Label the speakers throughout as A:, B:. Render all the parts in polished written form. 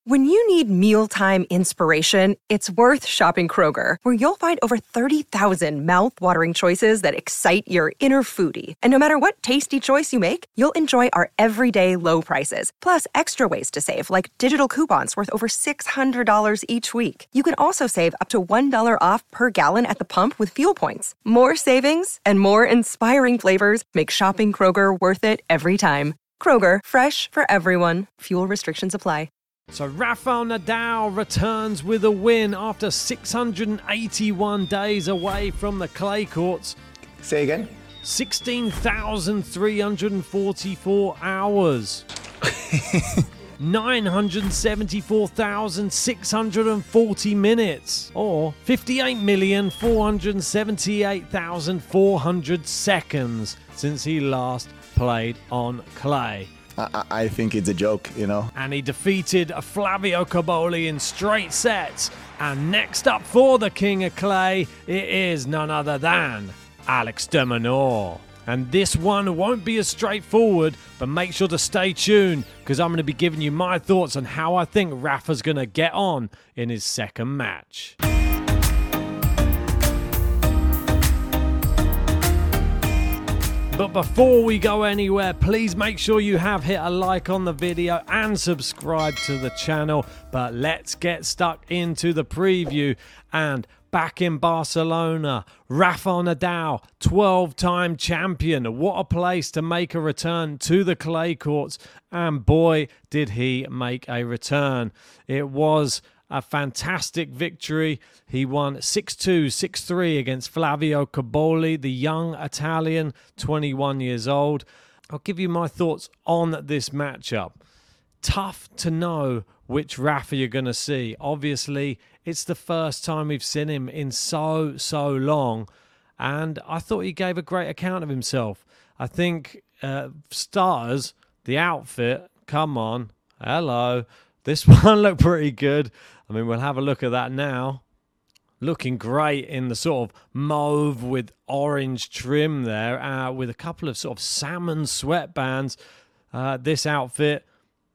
A: When you need mealtime inspiration, it's worth shopping Kroger, where you'll find over 30,000 mouth-watering choices that excite your inner foodie. And no matter what tasty choice you make, you'll enjoy our everyday low prices, plus extra ways to save, like digital coupons worth over $600 each week. You can also save up to $1 off per gallon at the pump with fuel points. More savings and more inspiring flavors make shopping Kroger worth it every time. Kroger, fresh for everyone. Fuel restrictions apply.
B: So Rafael Nadal returns with a win after 681 days away from the clay courts.
C: Say again?
B: 16,344 hours. 974,640 minutes, or 58,478,400 seconds since he last played on clay.
C: I think it's a joke, you know.
B: And he defeated Flavio Cobolli in straight sets. And next up for the King of Clay, it is none other than Alex de Minaur. And this one won't be as straightforward, but make sure to stay tuned, because I'm going to be giving you my thoughts on how I think Rafa's going to get on in his second match. But before we go anywhere, please make sure you have hit a like on the video and subscribe to the channel. But let's get stuck into the preview. And back in Barcelona, Rafael Nadal, 12-time champion. What a place to make a return to the clay courts. And boy, did he make a return. It was a fantastic victory. He won 6-2, 6-3 against Flavio Cobolli, the young Italian, 21 years old. I'll give you my thoughts on this matchup. Tough to know which Rafa you're going to see. Obviously, it's the first time we've seen him in so long, and I thought he gave a great account of himself. I think starters, the outfit, come on, hello. This one looked pretty good. I mean, we'll have a look at that now. Looking great in the sort of mauve with orange trim there, with a couple of sort of salmon sweatbands. This outfit,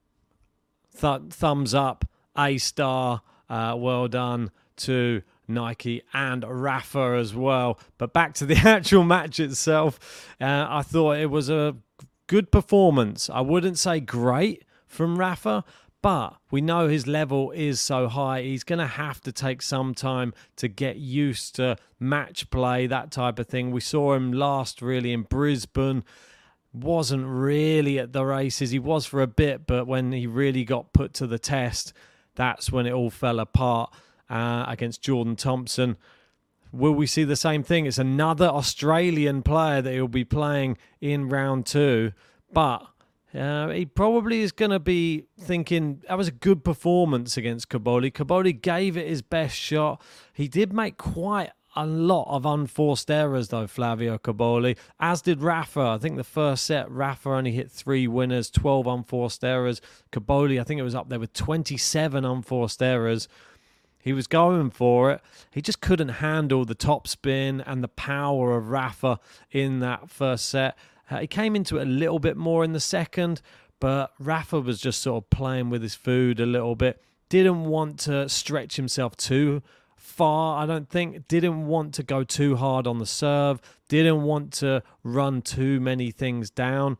B: thumbs up, A-star, well done to Nike and Rafa as well. But back to the actual match itself, I thought it was a good performance. I wouldn't say great from Rafa, but we know his level is so high. He's going to have to take some time to get used to match play, that type of thing. We saw him last really in Brisbane. Wasn't really at the races. He was for a bit, but when he really got put to the test, that's when it all fell apart against Jordan Thompson. Will we see the same thing? It's another Australian player that he'll be playing in round two, but he probably is going to be thinking that was a good performance against Cobolli. Cobolli gave it his best shot. He did make quite a lot of unforced errors, though, Flavio Cobolli, as did Rafa. I think the first set, Rafa only hit 3 winners, 12 unforced errors. Cobolli, I think it was up there with 27 unforced errors. He was going for it. He just couldn't handle the topspin and the power of Rafa in that first set. He came into it a little bit more in the second, but Rafa was just sort of playing with his food a little bit. Didn't want to stretch himself too far, I don't think. Didn't want to go too hard on the serve. Didn't want to run too many things down.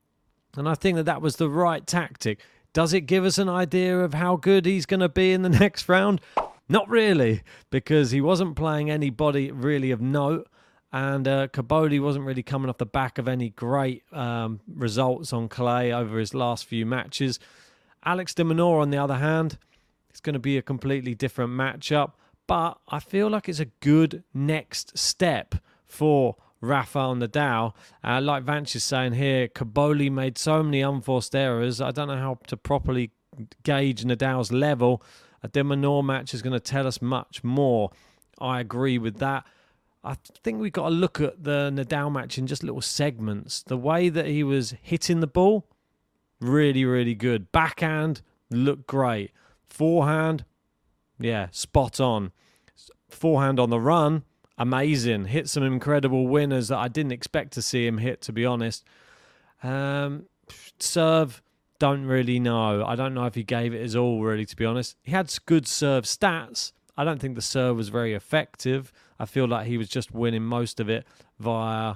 B: And I think that was the right tactic. Does it give us an idea of how good he's going to be in the next round? Not really, because he wasn't playing anybody really of note. And Cobolli wasn't really coming off the back of any great results on clay over his last few matches. Alex de Minaur, on the other hand, it's going to be a completely different matchup. But I feel like it's a good next step for Rafael Nadal. Like Vance is saying here, Cobolli made so many unforced errors. I don't know how to properly gauge Nadal's level. A de Minaur match is going to tell us much more. I agree with that. I think we've got to look at the Nadal match in just little segments. The way that he was hitting the ball, really, really good. Backhand, looked great. Forehand, yeah, spot on. Forehand on the run, amazing. Hit some incredible winners that I didn't expect to see him hit, to be honest. Serve, don't really know. I don't know if he gave it his all, really, to be honest. He had good serve stats. I don't think the serve was very effective. I feel like he was just winning most of it via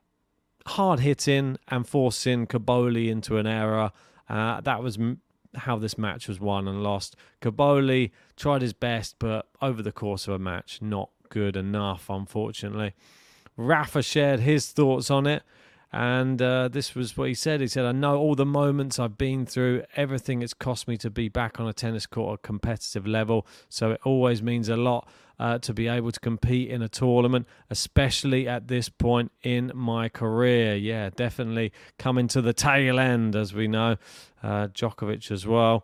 B: hard hitting and forcing Kaboli into an error. That was how this match was won and lost. Kaboli tried his best, but over the course of a match, not good enough, unfortunately. Rafa shared his thoughts on it, and this was what he said. He said, I know all the moments I've been through, everything it's cost me to be back on a tennis court at a competitive level, so it always means a lot to be able to compete in a tournament, especially at this point in my career. Yeah, definitely coming to the tail end, as we know. Djokovic as well.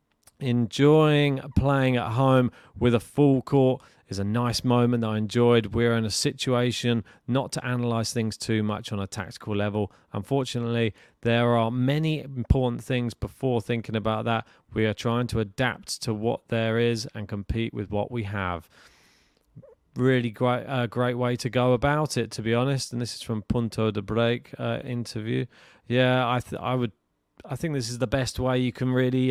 B: Enjoying playing at home with a full court is a nice moment that I enjoyed. We're in a situation not to analyse things too much on a tactical level. Unfortunately, there are many important things before thinking about that. We are trying to adapt to what there is and compete with what we have. Really great way to go about it, to be honest. And this is from Punto de Break interview. Yeah, I think this is the best way you can really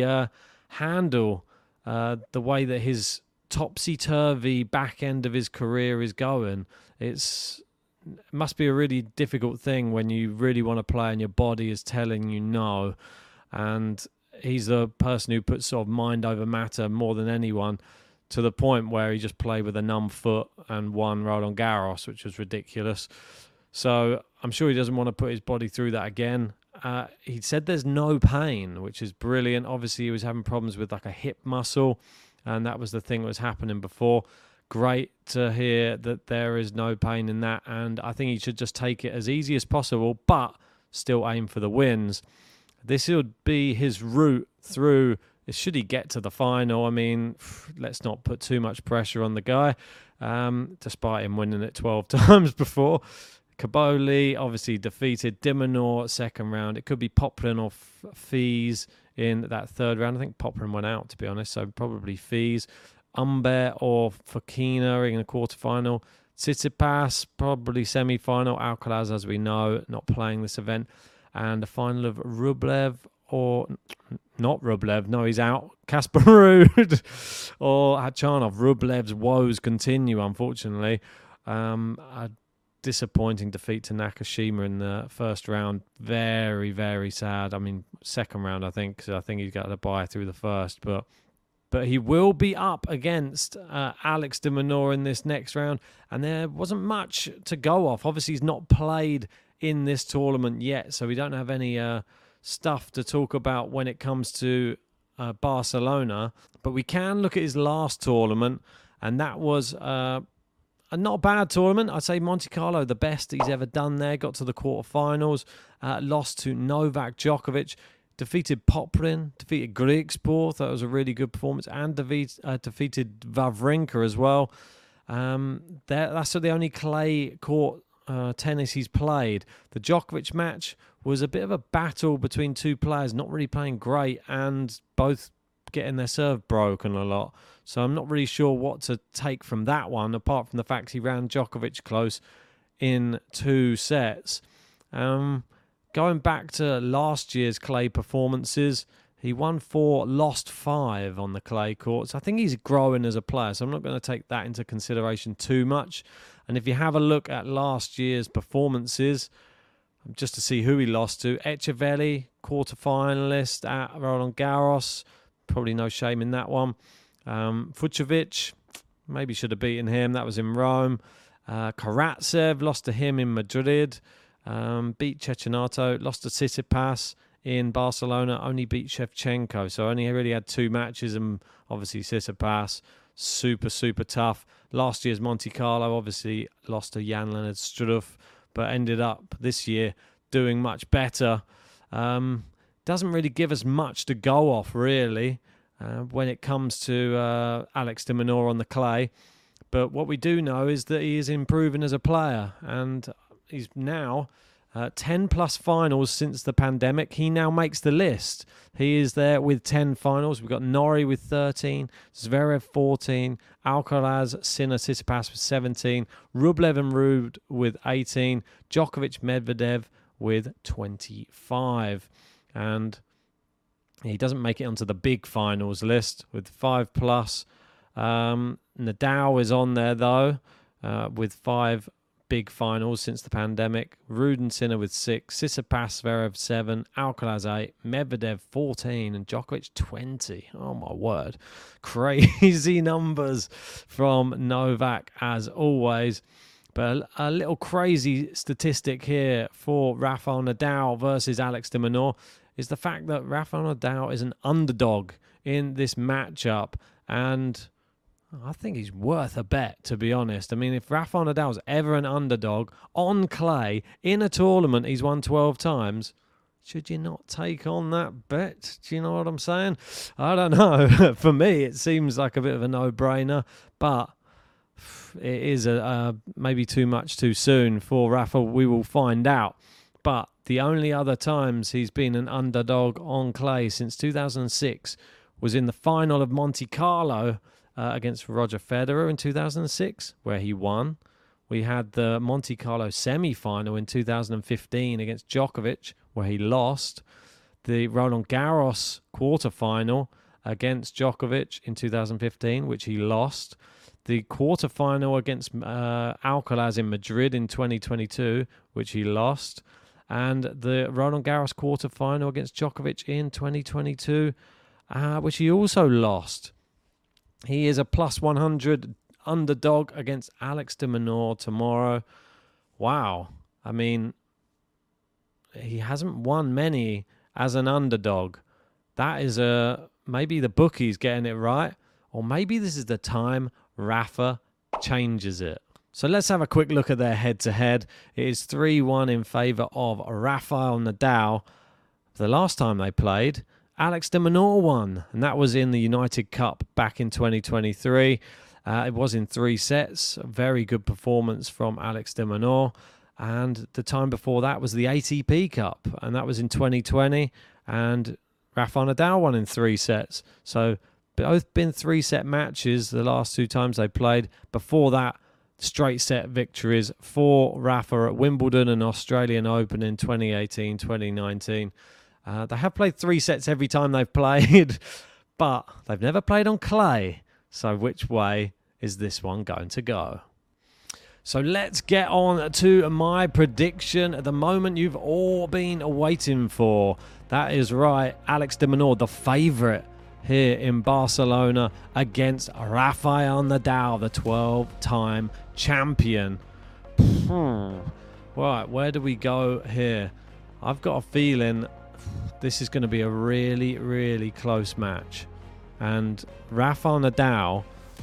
B: handle the way that his topsy-turvy back end of his career is going. It must be a really difficult thing when you really want to play and your body is telling you no. And he's the person who puts sort of mind over matter more than anyone, to the point where he just played with a numb foot and won Roland Garros, which was ridiculous. So I'm sure he doesn't want to put his body through that again. He said there's no pain, which is brilliant. Obviously, he was having problems with like a hip muscle, and that was the thing that was happening before. Great to hear that there is no pain in that, and I think he should just take it as easy as possible, but still aim for the wins. This would be his route through, should he get to the final. I mean, let's not put too much pressure on the guy, despite him winning it 12 times before. Kaboli obviously defeated de Minaur second round. It could be Popyrin or Fils in that third round. I think Popyrin went out, to be honest, so probably Fils. Humbert or Fokina in the quarterfinal. Tsitsipas, probably semi-final. Alcaraz, as we know, not playing this event. And the final of Rublev or... Not Rublev, no, he's out. Casper Ruud or Khachanov. Rublev's woes continue, unfortunately. A disappointing defeat to Nakashima in the first round. Very, very sad. I mean, second round, I think, because I think he's got to buy through the first. But he will be up against Alex de Minaur in this next round. And there wasn't much to go off. Obviously, he's not played in this tournament yet, so we don't have any... stuff to talk about when it comes to Barcelona, but we can look at his last tournament, and that was a not bad tournament. I'd say Monte Carlo, the best he's ever done there. Got to the quarterfinals, lost to Novak Djokovic, defeated Popyrin, defeated Griekspoor. That was a really good performance, and defeated Wawrinka as well. That's the only clay court tennis he's played. The Djokovic match was a bit of a battle between two players, not really playing great and both getting their serve broken a lot. So I'm not really sure what to take from that one, apart from the fact he ran Djokovic close in 2 sets. Going back to last year's clay performances, he won 4, lost 5 on the clay courts. I think he's growing as a player, so I'm not going to take that into consideration too much. And if you have a look at last year's performances, just to see who he lost to, Echeverry, quarter-finalist at Roland Garros. Probably no shame in that one. Fucsovics, maybe should have beaten him. That was in Rome. Karatsev, lost to him in Madrid. Beat Cecchinato, lost to Tsitsipas in Barcelona, only beat Shevchenko. So only really had 2 matches, and obviously Tsitsipas, super, super tough. Last year's Monte Carlo, obviously lost to Jan-Lennard Struff, but ended up this year doing much better. Doesn't really give us much to go off, really, when it comes to Alex de Minaur on the clay. But what we do know is that he is improving as a player, and he's now 10 plus finals since the pandemic. He now makes the list. He is there with 10 finals. We've got Norrie with 13, Zverev 14, Alcaraz, Sinner, Tsitsipas with 17, Rublev and Ruud with 18, Djokovic, Medvedev with 25. And He doesn't make it onto the big finals list with 5+. Nadal is on there, though, with 5 big finals since the pandemic. Ruden Sinner with 6, Tsitsipas Zverev 7, Alcaraz 8, Medvedev 14, and Djokovic 20. Oh my word. Crazy numbers from Novak as always. But a little crazy statistic here for Rafael Nadal versus Alex de Minaur is the fact that Rafael Nadal is an underdog in this matchup, and I think he's worth a bet, to be honest. I mean, if Rafael Nadal's ever an underdog on clay in a tournament he's won 12 times, should you not take on that bet? Do you know what I'm saying? I don't know. For me, it seems like a bit of a no-brainer, but it is maybe too much too soon for Rafa. We will find out. But the only other times he's been an underdog on clay since 2006 was in the final of Monte Carlo against Roger Federer in 2006, where he won. We had the Monte Carlo semi-final in 2015 against Djokovic, where he lost. The Roland Garros quarter-final against Djokovic in 2015, which he lost. The quarter-final against Alcaraz in Madrid in 2022, which he lost. And the Roland Garros quarter-final against Djokovic in 2022, which he also lost. He is a +100 underdog against Alex de Minaur tomorrow. Wow. I mean, he hasn't won many as an underdog. That is maybe the bookies getting it right, or maybe this is the time Rafa changes it. So let's have a quick look at their head-to-head. It is 3-1 in favour of Rafael Nadal. The last time they played, Alex de Minaur won, and that was in the United Cup back in 2023. It was in 3 sets. A very good performance from Alex de Minaur. And the time before that was the ATP Cup, and that was in 2020. And Rafael Nadal won in 3 sets. So both been 3-set matches the last 2 times they played. Before that, straight set victories for Rafa at Wimbledon and Australian Open in 2018, 2019. They have played 3 sets every time they've played, but they've never played on clay. So which way is this one going to go? So let's get on to my prediction, the moment you've all been waiting for. That is right, Alex de Minaur, the favourite here in Barcelona against Rafael Nadal, the 12-time champion. Right, where do we go here? I've got a feeling this is going to be a really, really close match. And Rafael Nadal,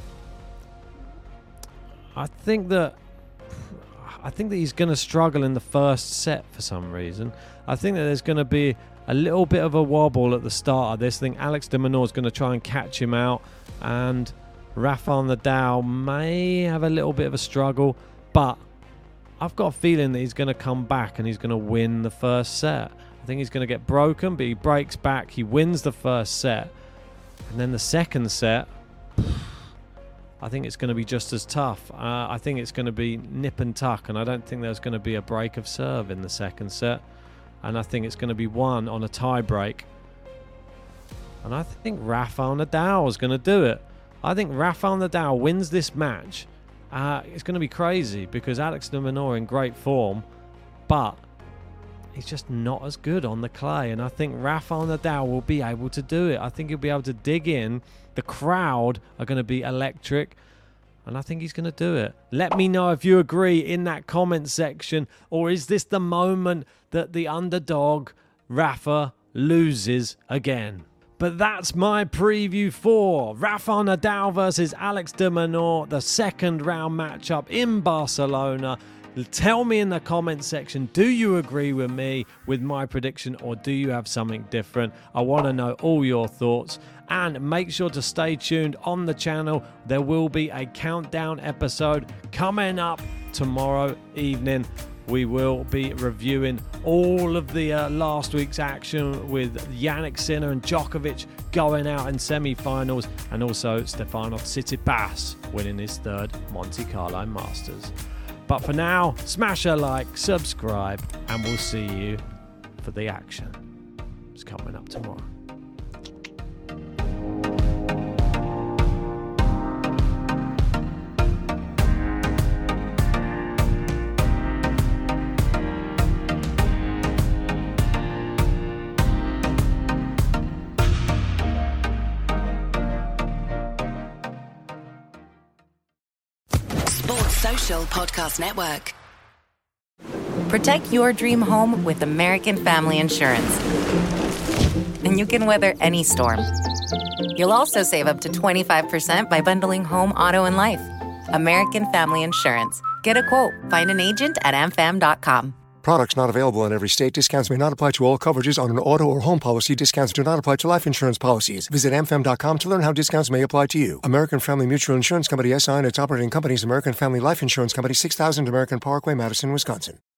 B: I think that he's going to struggle in the first set for some reason. I think that there's going to be a little bit of a wobble at the start of this. I think Alex de Minaur is going to try and catch him out, and Rafael Nadal may have a little bit of a struggle, but I've got a feeling that he's going to come back and he's going to win the first set. I think he's going to get broken, but he breaks back, he wins the first set, and then the second set, I think it's going to be just as tough. I think it's going to be nip and tuck, and I don't think there's going to be a break of serve in the second set. And I think it's going to be won on a tie break. And I think Rafael Nadal is going to do it. I think Rafael Nadal wins this match. It's going to be crazy because Alex de Minaur in great form, but he's just not as good on the clay. And I think Rafael Nadal will be able to do it. I think he'll be able to dig in. The crowd are going to be electric. And I think he's going to do it. Let me know if you agree in that comment section. Or is this the moment that the underdog, Rafa, loses again? But that's my preview for Rafael Nadal versus Alex de Minaur, the second round matchup in Barcelona. Tell me in the comment section, do you agree with me with my prediction, or do you have something different? I want to know all your thoughts. And make sure to stay tuned on the channel. There will be a countdown episode coming up tomorrow evening. We will be reviewing all of the last week's action with Jannik Sinner and Djokovic going out in semi-finals, and also Stefanos Tsitsipas winning his 3rd Monte Carlo Masters. But for now, smash a like, subscribe, and we'll see you for the action. It's coming up tomorrow.
D: Social Podcast Network.
E: Protect your dream home with American Family Insurance. And you can weather any storm. You'll also save up to 25% by bundling home, auto, and life. American Family Insurance. Get a quote. Find an agent at amfam.com.
F: Products not available in every state. Discounts may not apply to all coverages on an auto or home policy. Discounts do not apply to life insurance policies. Visit amfam.com to learn how discounts may apply to you. American Family Mutual Insurance Company, SI, and its operating companies, American Family Life Insurance Company, 6000 American Parkway, Madison, Wisconsin.